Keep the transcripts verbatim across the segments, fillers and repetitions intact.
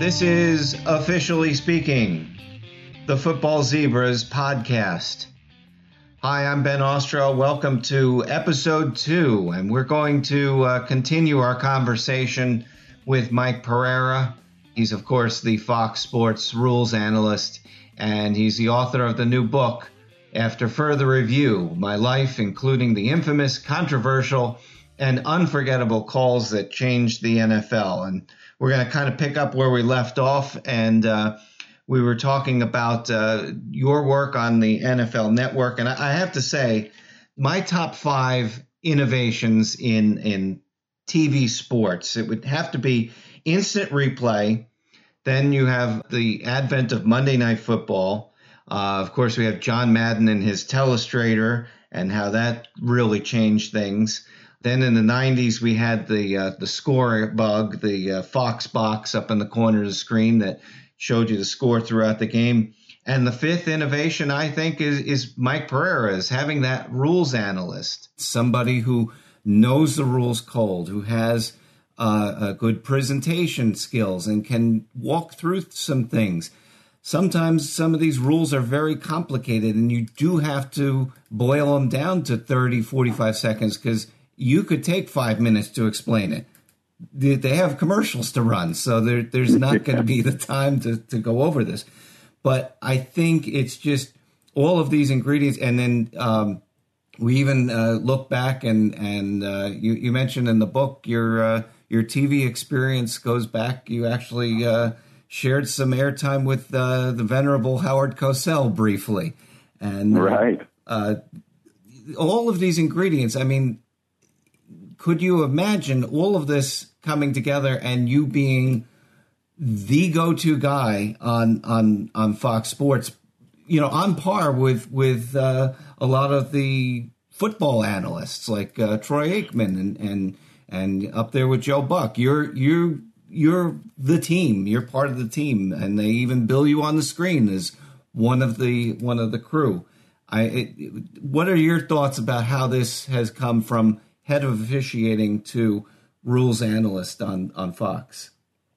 This is Officially Speaking, the Football Zebras podcast. Hi, I'm Ben Ostrow. Welcome to episode two, and we're going to uh, continue our conversation with Mike Pereira. He's, of course, the Fox Sports rules analyst, and he's the author of the new book, After Further Review, My Life, including the infamous, controversial, and unforgettable calls that changed the N F L. And we're going to kind of pick up where we left off, and uh, we were talking about uh, your work on the N F L Network. And I have to say, my top five innovations in, in T V sports, it would have to be instant replay. Then you have the advent of Monday Night Football. Uh, of course, we have John Madden and his Telestrator and how that really changed things. Then in the nineties, we had the uh, the score bug, the uh, Fox box up in the corner of the screen that showed you the score throughout the game. And the fifth innovation, I think, is, is Mike Pereira, is having that rules analyst, somebody who knows the rules cold, who has uh, a good presentation skills and can walk through some things. Sometimes some of these rules are very complicated, and you do have to boil them down to thirty, forty-five seconds because you could take five minutes to explain it. They have commercials to run, so there, there's not going to be the time to, to go over this. But I think it's just all of these ingredients. And then um, we even uh, look back and, and uh, you, you mentioned in the book your uh, your T V experience goes back. You actually uh, shared some airtime with uh, the venerable Howard Cosell briefly. And right. Uh, all of these ingredients, I mean, could you imagine all of this coming together and you being the go-to guy on on on Fox Sports, you know, on par with with uh, a lot of the football analysts like uh, Troy Aikman and and and up there with Joe Buck? You're you you're the team. You're part of the team, and they even bill you on the screen as one of the one of the crew. I. It, what are your thoughts about how this has come from head of officiating to rules analyst on, on Fox?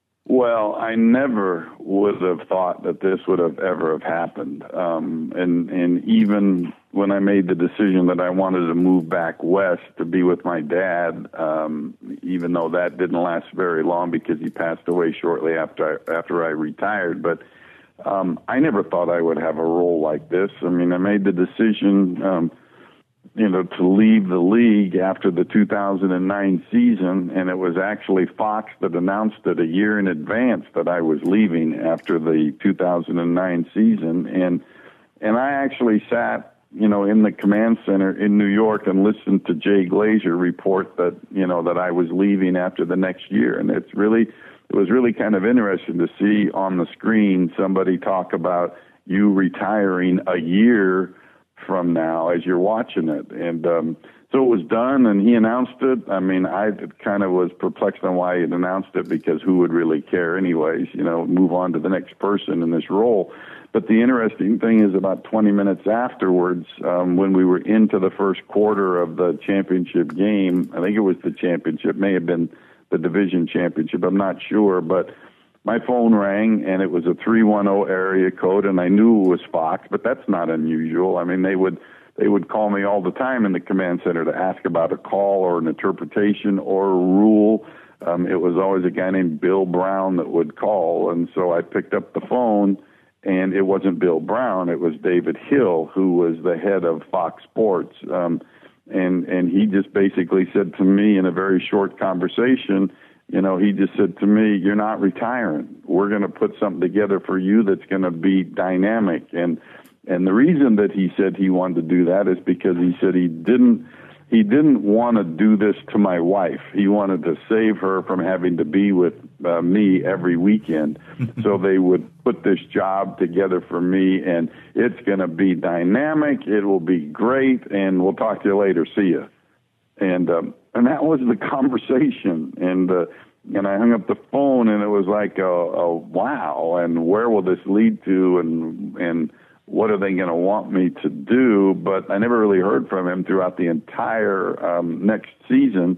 Well, I never would have thought that this would have ever have happened. Um, and, and even when I made the decision that I wanted to move back west to be with my dad, um, even though that didn't last very long because he passed away shortly after I, after I retired. But um, I never thought I would have a role like this. I mean, I made the decision um, you know, to leave the league after the two thousand nine season, and it was actually Fox that announced it a year in advance that I was leaving after the two thousand nine season, and and I actually sat, you know, in the command center in New York and listened to Jay Glazer report that, you know, that I was leaving after the next year, and it's really, it was really kind of interesting to see on the screen somebody talk about you retiring a year from now as you're watching it. And um, so it was done, and he announced it. I mean, I kind of was perplexed on why he had announced it because who would really care anyways, you know, move on to the next person in this role. But the interesting thing is about twenty minutes afterwards, um, when we were into the first quarter of the championship game, I think it was the championship, may have been the division championship, I'm not sure, but my phone rang, and it was a three one zero area code, and I knew it was Fox, but that's not unusual. I mean, they would they would call me all the time in the command center to ask about a call or an interpretation or a rule. Um, it was always a guy named Bill Brown that would call, and so I picked up the phone, and it wasn't Bill Brown. It was David Hill, who was the head of Fox Sports, um, and and he just basically said to me in a very short conversation, you know, he just said to me, "You're not retiring. We're going to put something together for you that's going to be dynamic." And and the reason that he said he wanted to do that is because he said he didn't he didn't want to do this to my wife. He wanted to save her from having to be with uh, me every weekend. So they would put this job together for me, and it's going to be dynamic. It will be great, and we'll talk to you later. See you. And um, and that was the conversation. And uh, and I hung up the phone, and it was like, a, a wow. And where will this lead to? And and what are they going to want me to do? But I never really heard from him throughout the entire um, next season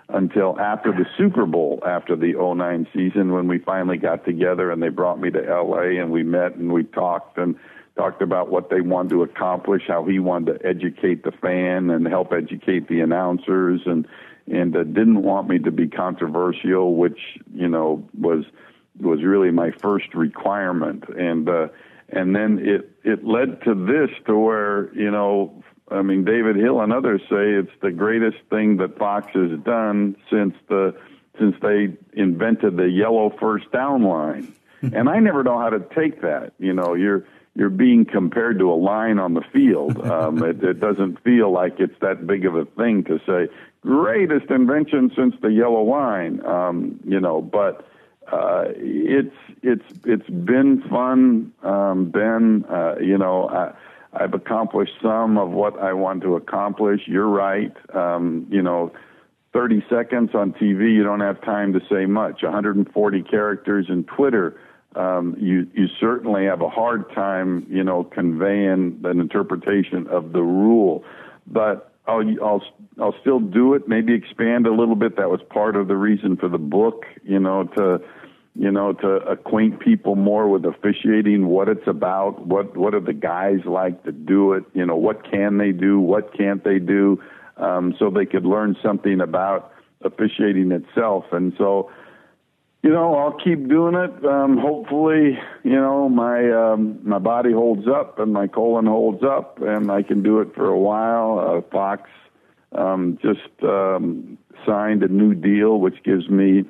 until after the Super Bowl, after the oh nine season, when we finally got together and they brought me to L A and we met and we talked and talked about what they wanted to accomplish, how he wanted to educate the fan and help educate the announcers, and and uh, didn't want me to be controversial, which, you know, was was really my first requirement. And uh, and then it, it led to this, to where, you know, I mean, David Hill and others say it's the greatest thing that Fox has done since the since they invented the yellow first down line. And I never know how to take that. You know, you're you're being compared to a line on the field. Um, it, it doesn't feel like it's that big of a thing to say greatest invention since the yellow line. Um, you know, but uh, it's it's it's been fun, um, Ben. Uh, you know. I, I've accomplished some of what I want to accomplish. You're right. Um, you know, thirty seconds on T V, you don't have time to say much. one hundred forty characters in Twitter, um, you you certainly have a hard time, you know, conveying an interpretation of the rule. But I'll I'll I'll still do it. Maybe expand a little bit. That was part of the reason for the book. You know, to. you know, to acquaint people more with officiating, what it's about, what what are the guys like to do it, you know, what can they do, what can't they do, um, so they could learn something about officiating itself. And so, you know, I'll keep doing it. Um, hopefully, you know, my um, my body holds up and my colon holds up, and I can do it for a while. Uh, Fox um, just um, signed a new deal, which gives me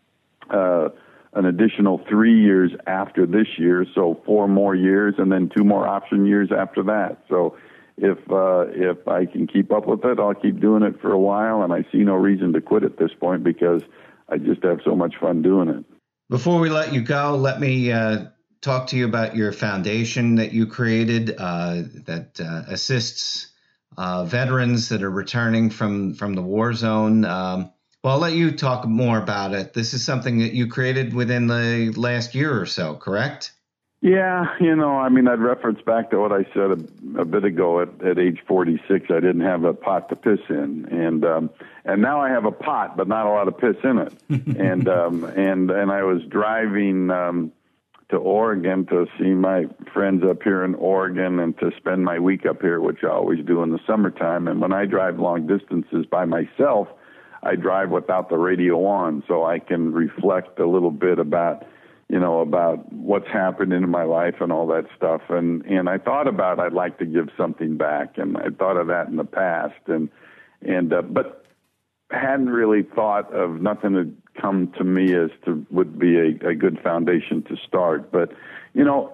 uh, an additional three years after this year, so four more years, and then two more option years after that. So if uh, if I can keep up with it, I'll keep doing it for a while, and I see no reason to quit at this point because I just have so much fun doing it. Before we let you go, let me uh, talk to you about your foundation that you created uh, that uh, assists uh, veterans that are returning from, from the war zone. Um, Well, I'll let you talk more about it. This is something that you created within the last year or so, correct? Yeah, you know, I mean, I'd reference back to what I said a, a bit ago. At, at age forty-six, I didn't have a pot to piss in, and um, and now I have a pot, but not a lot of piss in it. and um, and and I was driving um, to Oregon to see my friends up here in Oregon and to spend my week up here, which I always do in the summertime. And when I drive long distances by myself, I drive without the radio on, so I can reflect a little bit about, you know, about what's happened in my life and all that stuff. And, and I thought about I'd like to give something back, and I thought of that in the past, and and uh, but hadn't really thought of nothing had come to me as to would be a, a good foundation to start. But you know,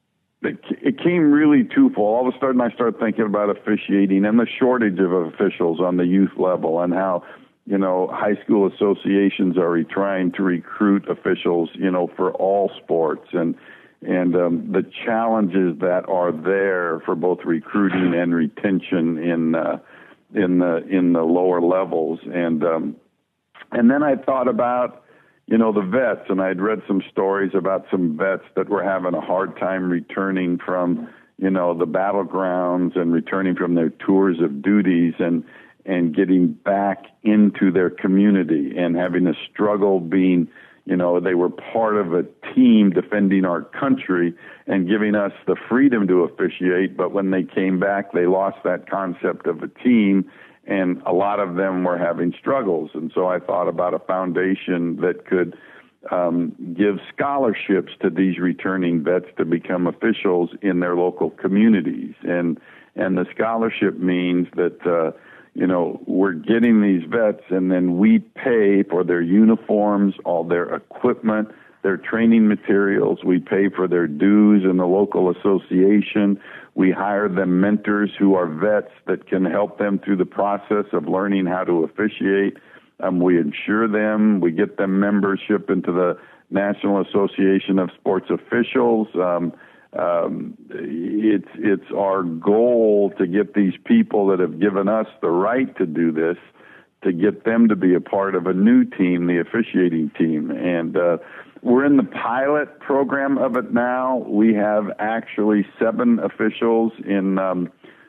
it, it came really twofold. All of a sudden, I started thinking about officiating and the shortage of officials on the youth level, and how, you know, high school associations are trying to recruit officials, you know, for all sports, and and um, the challenges that are there for both recruiting and retention in uh, in the in the lower levels. And um, and then I thought about, you know, the vets, and I'd read some stories about some vets that were having a hard time returning from, you know, the battlegrounds and returning from their tours of duties, and and getting back into their community and having a struggle being, you know, they were part of a team defending our country and giving us the freedom to officiate. But when they came back, they lost that concept of a team, and a lot of them were having struggles. And so I thought about a foundation that could um, give scholarships to these returning vets to become officials in their local communities. And, and the scholarship means that, uh, you know, we're getting these vets, and then we pay for their uniforms, all their equipment, their training materials. We pay for their dues in the local association. We hire them mentors who are vets that can help them through the process of learning how to officiate. Um, we insure them. We get them membership into the National Association of Sports Officials. Um, Um, it's it's our goal to get these people that have given us the right to do this, to get them to be a part of a new team, the officiating team. And uh, we're in the pilot program of it now. We have actually seven officials in um,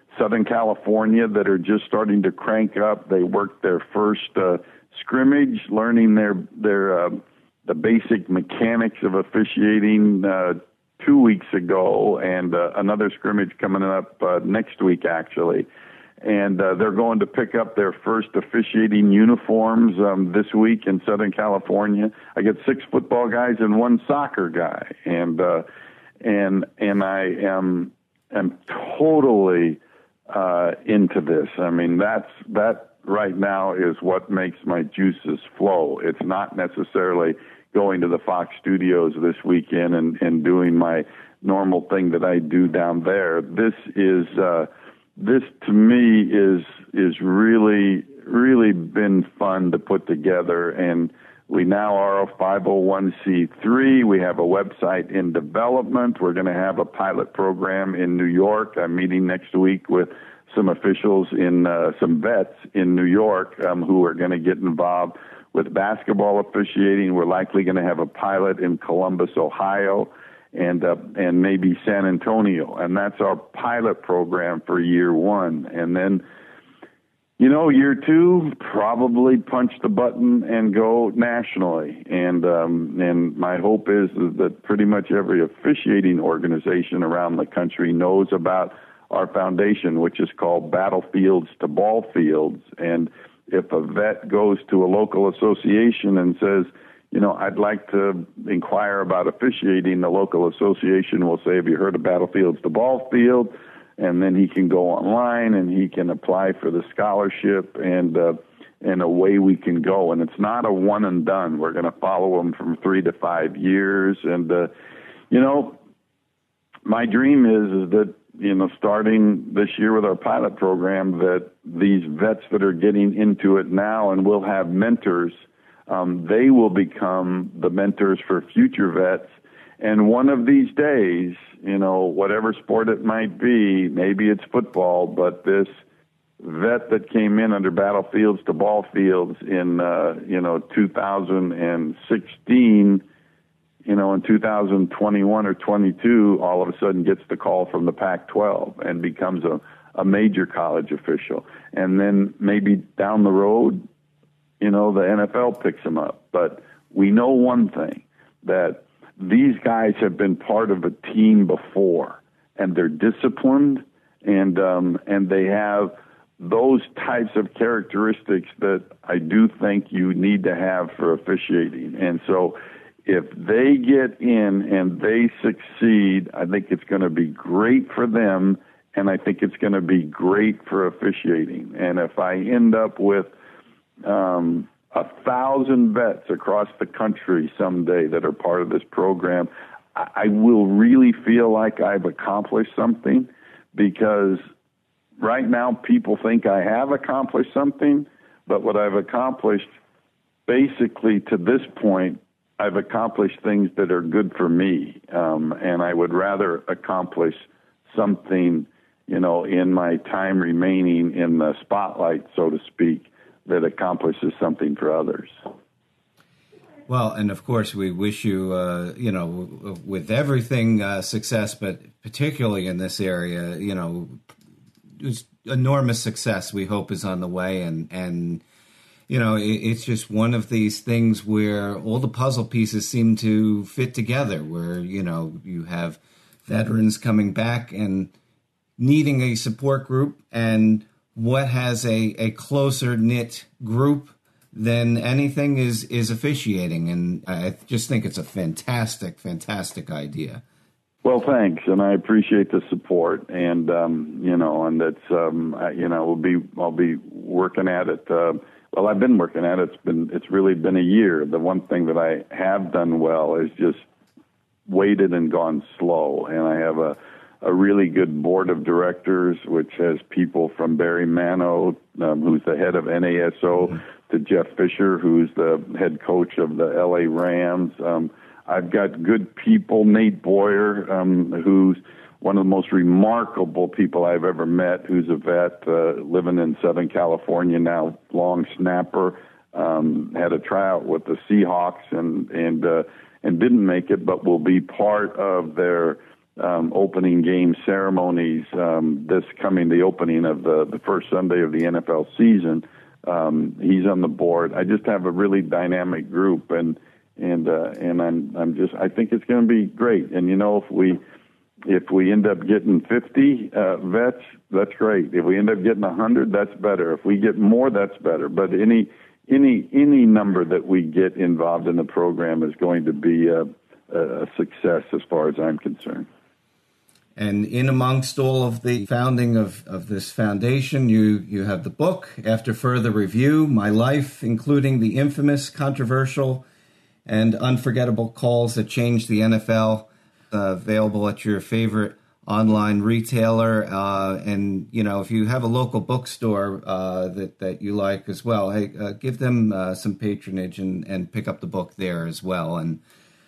Southern California that are just starting to crank up. They worked their first uh, scrimmage, learning their their uh, the basic mechanics of officiating uh, two weeks ago, and uh, another scrimmage coming up uh, next week, actually. And uh, they're going to pick up their first officiating uniforms um, this week in Southern California. I get six football guys and one soccer guy, and uh, and and I am am totally uh, into this. I mean, that's that right now is what makes my juices flow. It's not necessarily going to the Fox Studios this weekend and, and doing my normal thing that I do down there. This is. Uh, This, to me, is is really, really been fun to put together. And we now are a five oh one c three. We have a website in development. We're going to have a pilot program in New York. I'm meeting next week with some officials in uh, some vets in New York um, who are going to get involved with basketball officiating. We're likely going to have a pilot in Columbus, Ohio, and uh, and maybe San Antonio, and that's our pilot program for year one. And then, you know, year two, probably punch the button and go nationally. And um, and my hope is, is that pretty much every officiating organization around the country knows about our foundation, which is called Battlefields to Ball Fields. And if a vet goes to a local association and says, you know, I'd like to inquire about officiating, the local association will say, have you heard of Battlefields to Ball Field? And then he can go online and he can apply for the scholarship, and uh, and away we can go. And it's not a one and done. We're going to follow them from three to five years. And, uh, you know, my dream is, is that, you know, starting this year with our pilot program, that these vets that are getting into it now and will have mentors, Um, they will become the mentors for future vets. And one of these days, you know, whatever sport it might be, maybe it's football, but this vet that came in under Battlefields to Ball Fields in, uh, you know, two thousand sixteen, you know, in two thousand twenty-one or twenty-two, all of a sudden gets the call from the Pac twelve and becomes a, a major college official. And then maybe down the road, you know, the N F L picks them up. But we know one thing, that these guys have been part of a team before, and they're disciplined, and um, and they have those types of characteristics that I do think you need to have for officiating. And so if they get in and they succeed, I think it's going to be great for them, and I think it's going to be great for officiating. And if I end up with Um, a thousand vets across the country someday that are part of this program, I, I will really feel like I've accomplished something, because right now people think I have accomplished something, but what I've accomplished, basically to this point, I've accomplished things that are good for me, um, and I would rather accomplish something, you know, in my time remaining in the spotlight, so to speak, that accomplishes something for others. Well, and of course, we wish you, uh, you know, with everything uh, success, but particularly in this area, you know, enormous success we hope is on the way. And, and you know, it, it's just one of these things where all the puzzle pieces seem to fit together, where, you know, you have veterans coming back and needing a support group, and what has a, a closer knit group than anything is, is officiating. And I just think it's a fantastic, fantastic idea. Well, thanks. And I appreciate the support, and, um, you know, and that's, um, I, you know, we'll be, I'll be working at it. Uh, well, I've been working at it. It's been, it's really been a year. The one thing that I have done well is just waited and gone slow. And I have a, a really good board of directors, which has people from Barry Mano, um, who's the head of N A S O, mm-hmm. to Jeff Fisher, who's the head coach of the L A Rams. Um, I've got good people, Nate Boyer, um, who's one of the most remarkable people I've ever met, who's a vet uh, living in Southern California now, long snapper, um, had a tryout with the Seahawks and, and, uh, and didn't make it, but will be part of their um, opening game ceremonies um, this coming, the opening of the, the first Sunday of the N F L season. Um, he's on the board. I just have a really dynamic group, and and uh, and I'm I'm just I think it's going to be great. And you know, if we if we end up getting fifty uh, vets, that's great. If we end up getting one hundred, that's better. If we get more, that's better. But any any any number that we get involved in the program is going to be a, a success as far as I'm concerned. And in amongst all of the founding of, of this foundation, you, you have the book, After Further Review, My Life, including the infamous, controversial, and unforgettable calls that changed the N F L, uh, available at your favorite online retailer. Uh, and, you know, if you have a local bookstore uh, that, that you like as well, hey, uh, give them uh, some patronage and, and pick up the book there as well. And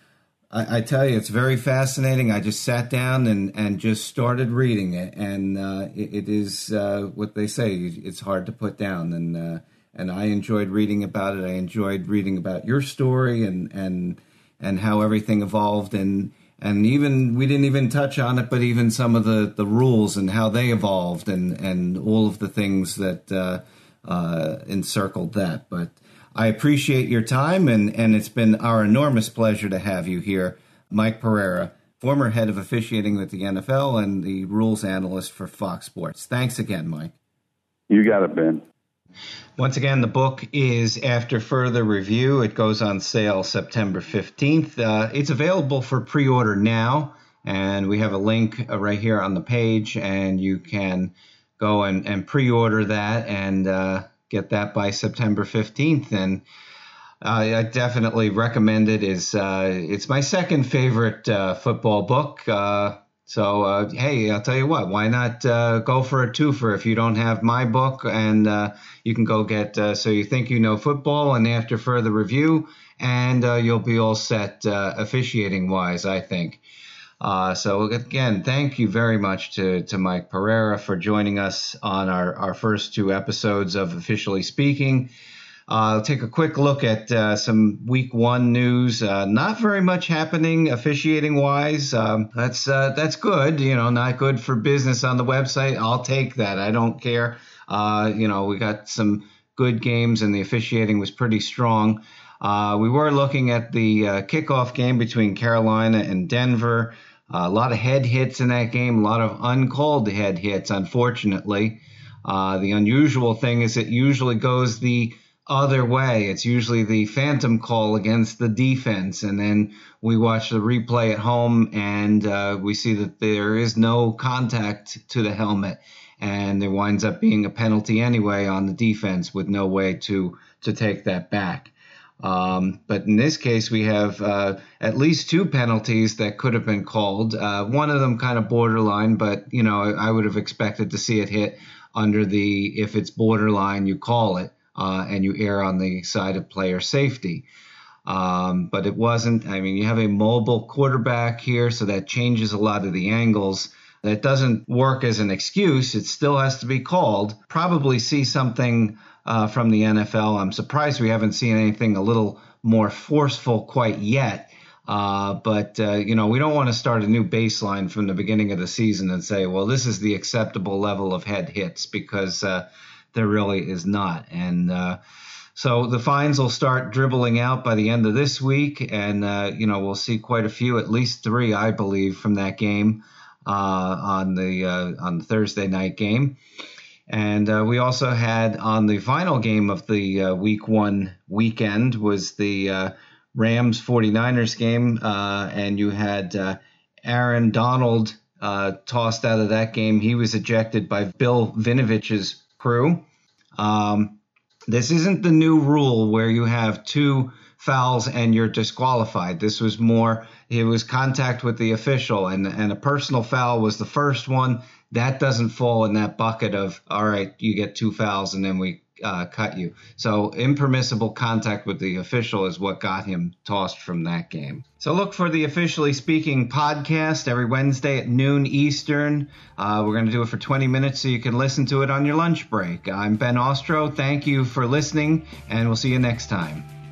I tell you, it's very fascinating. I just sat down and, and just started reading it, and uh, it, it is uh, what they say. It's hard to put down, and uh, and I enjoyed reading about it. I enjoyed reading about your story and and and how everything evolved, and and even we didn't even touch on it, but even some of the, the rules and how they evolved, and, and all of the things that uh, uh, encircled that. But I appreciate your time, and, and it's been our enormous pleasure to have you here, Mike Pereira, former head of officiating with the N F L and the rules analyst for Fox Sports. Thanks again, Mike. You got it, Ben. Once again, the book is After Further Review. It goes on sale September fifteenth. Uh, it's available for pre-order now, and we have a link right here on the page, and you can go and, and pre-order that and uh get that by September fifteenth, and uh, I definitely recommend it. Is uh, it's my second favorite uh, football book. Uh, so uh, hey, I'll tell you what, why not uh, go for a twofer if you don't have my book, and uh, you can go get uh, So You Think You Know Football and After Further Review, and uh, you'll be all set uh, officiating wise, I think. Uh, so again, thank you very much to, to Mike Pereira for joining us on our, our first two episodes of Officially Speaking. Uh, I'll take a quick look at uh, some week one news. Uh, not very much happening officiating wise. Um, that's uh, that's good. You know, not good for business on the website. I'll take that. I don't care. Uh, you know, we got some good games, and the officiating was pretty strong. Uh, we were looking at the uh, kickoff game between Carolina and Denver. Uh, a lot of head hits in that game, a lot of uncalled head hits, unfortunately. Uh, the unusual thing is it usually goes the other way. It's usually the phantom call against the defense, and then we watch the replay at home, and uh, we see that there is no contact to the helmet, and there winds up being a penalty anyway on the defense with no way to, to take that back. Um, but in this case, we have uh, at least two penalties that could have been called. Uh, one of them kind of borderline, but, you know, I, I would have expected to see it hit under the, if it's borderline, you call it, uh, and you err on the side of player safety. Um, but it wasn't. I mean, you have a mobile quarterback here, so that changes a lot of the angles. That doesn't work as an excuse. It still has to be called. Probably see something Uh, from the N F L. I'm surprised we haven't seen anything a little more forceful quite yet. Uh, but, uh, you know, we don't want to start a new baseline from the beginning of the season and say, well, this is the acceptable level of head hits, because uh, there really is not. And uh, so the fines will start dribbling out by the end of this week. And, uh, you know, we'll see quite a few, at least three, I believe, from that game uh, on the uh, on the Thursday night game. And uh, we also had on the final game of the uh, week one weekend was the uh, Rams 49ers game. Uh, and you had uh, Aaron Donald uh, tossed out of that game. He was ejected by Bill Vinovich's crew. Um, this isn't the new rule where you have two fouls and you're disqualified. This was more, it was contact with the official, and, and a personal foul was the first one. That doesn't fall in that bucket of, all right, you get two fouls and then we uh, cut you. So impermissible contact with the official is what got him tossed from that game. So look for the Officially Speaking podcast every Wednesday at noon Eastern. Uh, we're going to do it for twenty minutes so you can listen to it on your lunch break. I'm Ben Ostro. Thank you for listening, and we'll see you next time.